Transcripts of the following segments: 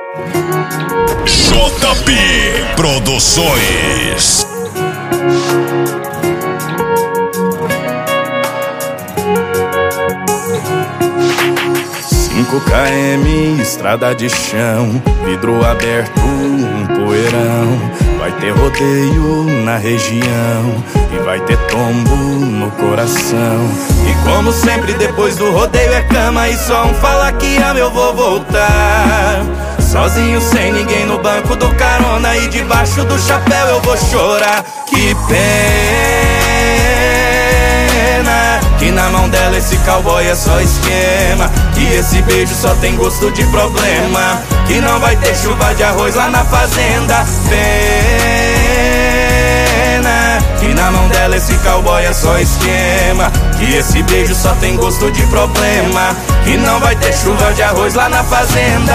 JP Produções. 5 km, estrada de chão, vidro aberto, um poeirão. Vai ter rodeio na região e vai ter tombo no coração. E como sempre depois do rodeio é cama e só um fala que ama, eu vou voltar. Sozinho sem ninguém no banco do carona e debaixo do chapéu eu vou chorar. Que pena que na mão dela esse cowboy é só esquema, que esse beijo só tem gosto de problema, que não vai ter chuva de arroz lá na fazenda. Pena que na mão dela esse cowboy é só esquema, que esse beijo só tem gosto de problema, que não vai ter chuva de arroz lá na fazenda.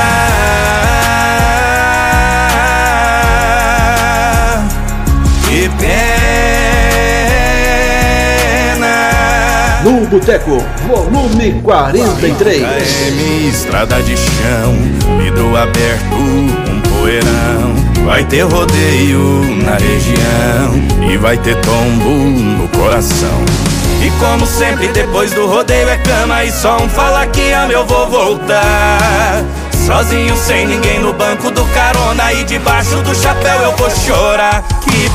Que pena. No Boteco, volume 43. KM, estrada de chão, vidro aberto, um poeirão. Vai ter rodeio na região e vai ter tombo no coração. E como sempre depois do rodeio é cama e só um fala que ama, eu vou voltar. Sozinho sem ninguém no banco do carona e debaixo do chapéu eu vou chorar. Que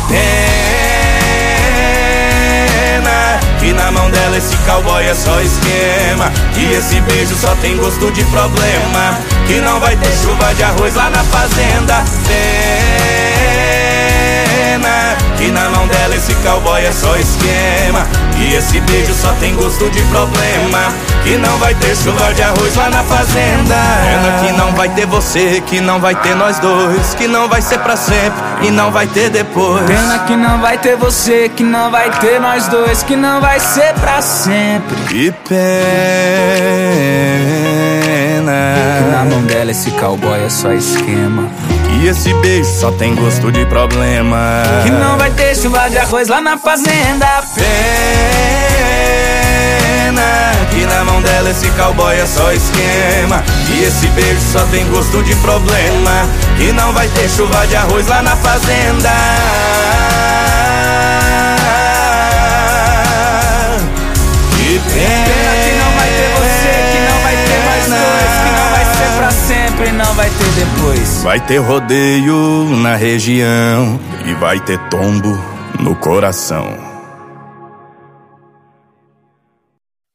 pena que na mão dela esse cowboy é só esquema, que esse beijo só tem gosto de problema, que não vai ter chuva de arroz lá na fazenda. Pena que na mão dela esse cowboy é só esquema, que esse beijo só tem gosto de problema, que não vai ter chuva de arroz lá na fazenda. Pena que não vai ter você, que não vai ter nós dois, que não vai ser pra sempre e não vai ter depois. Pena que não vai ter você, que não vai ter nós dois, que não vai ser pra sempre. Que pena que na mão dela esse cowboy é só esquema, que esse beijo só tem gosto de problema, que não vai ter chuva de arroz lá na fazenda. Pena que na mão dela esse cowboy é só esquema, que esse beijo só tem gosto de problema, que não vai ter chuva de arroz lá na fazenda. Que pena que não vai ter você, que não vai ter nós dois, que não vai ser pra sempre e não vai ter depois. Vai ter rodeio na região e vai ter tombo no coração.